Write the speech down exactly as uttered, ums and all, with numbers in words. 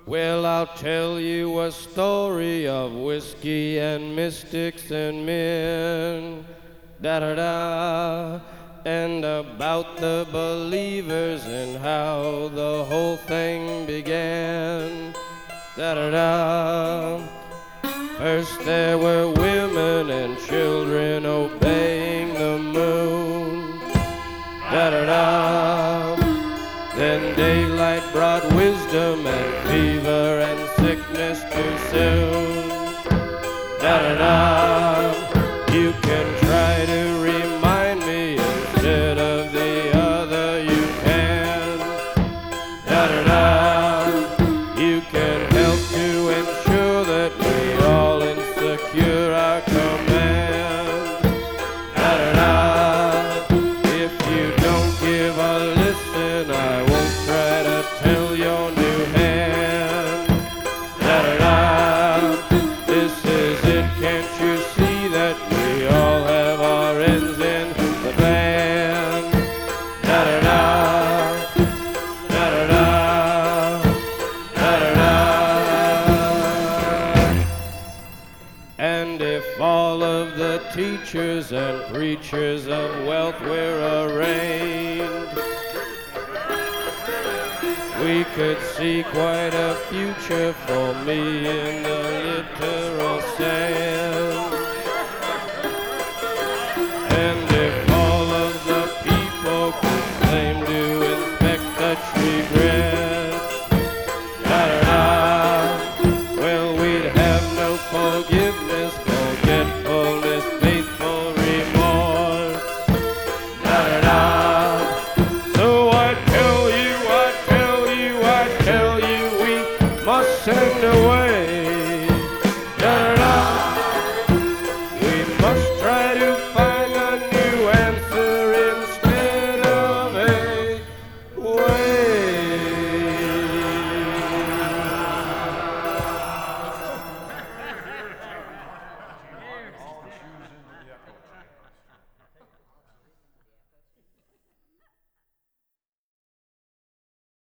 Well, I'll tell you a story of whiskey and mystics and men. Da da da. And about the believers and how the whole thing began. Da da da. First there were women and children obeying the moon. Da da da. Then daylight brought wisdom and fever and sickness too soon. Da da da. You can try to remind me instead of the other. You can. Da da da. You can help to ensure that we all insecure our command. Da da da. If you don't give a listen, I won't try to tell your new hand. Da da da. This is it, can't you see that we all have our ends in the band? Da da da. Da da da. Da da da. And if all of the teachers and preachers of wealth were arraigned, we could see quite a future for me in the literal sense. And if all of the people could claim to inspect such regrets, da-da-da, well, we'd have no forgiveness, forgetfulness, faithful remorse, da-da-da. So I tell you, I tell you, I tell you, we must send away